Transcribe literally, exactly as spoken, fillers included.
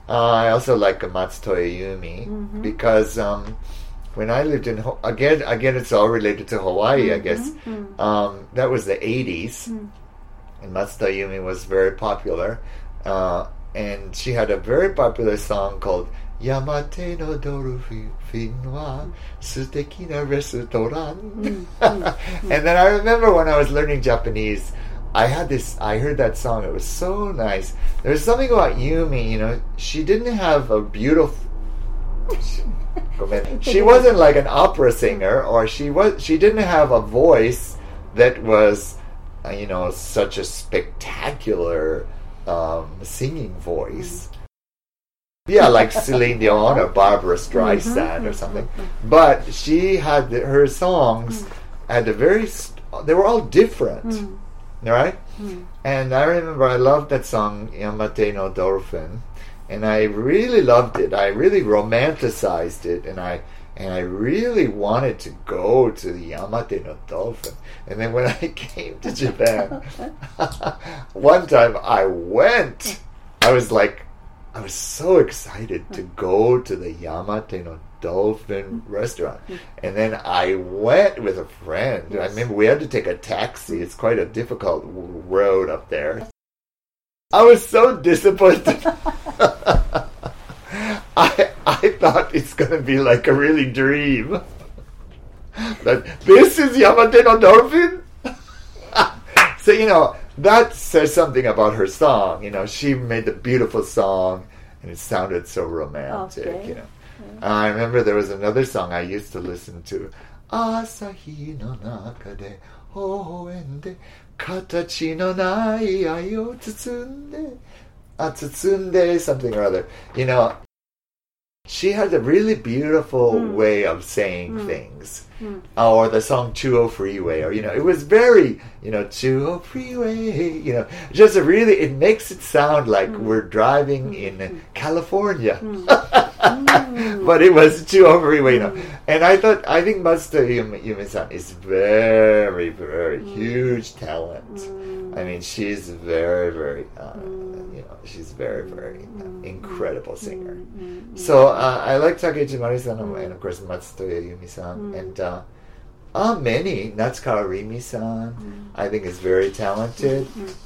Uh, I also like Matsutoyo Yumi Mm-hmm. because um, when I lived in Ho- again again it's all related to Hawaii, Mm-hmm. I guess. Mm-hmm. Um, that was the eighties, Mm-hmm. and Matsutoyo Yumi was very popular, uh, and she had a very popular song called Yamate no Dolphin wa Suteki na Restaurant. And then I remember when I was learning Japanese, I had this, I heard that song, it was so nice. There was something about Yumi, you know, she didn't have a beautiful, she wasn't like an opera singer, or she was, she didn't have a voice that was, uh, you know, such a spectacular um, singing voice. Yeah, like Celine Dion or Barbara Streisand or something. But she had the, her songs had a very, they were all different. Right? Mm. And I remember I loved that song, Yamate no Dolphin, and I really loved it. I really romanticized it, and I and I really wanted to go to the Yamate no Dolphin. And then when I came to Japan, one time I went. I was like, I was so excited to go to the Yamate no Dolphin restaurant. And then I went with a friend. Yes. I remember we had to take a taxi. It's quite a difficult w- road up there. I was so disappointed. I I thought it's going to be like a really dream. But this is Yamate no Dolphin? So, you know, that says something about her song. You know, she made the beautiful song, and it sounded so romantic, Okay. you know. I remember there was another song I used to listen to. Asahi no naka de hohoende katachi no nai ai o tsutsunde. Ah, tsutsunde something or other. You know, she had a really beautiful Mm. way of saying Mm. things. Mm. Or the song Chuo Freeway, or, you know, it was very, you know, Chuo Freeway, you know, just a really, it makes it sound like Mm. we're driving Mm. in Mm. California. Mm. Mm. But it was Chuo Freeway, you know. Mm. And I thought, I think Matsuto Yumi- Yumi-san is very, very Mm. huge talent. Mm. I mean, she's very, very, uh, Mm. you know, she's very, very uh, Mm. incredible singer. Mm. Mm. So uh, I like Takeichi Mari-san Mm. and of course Matsutoya Yumi-san Mm. and uh, uh, many. Natsukawa Rimi-san, Mm. I think is very talented. Mm.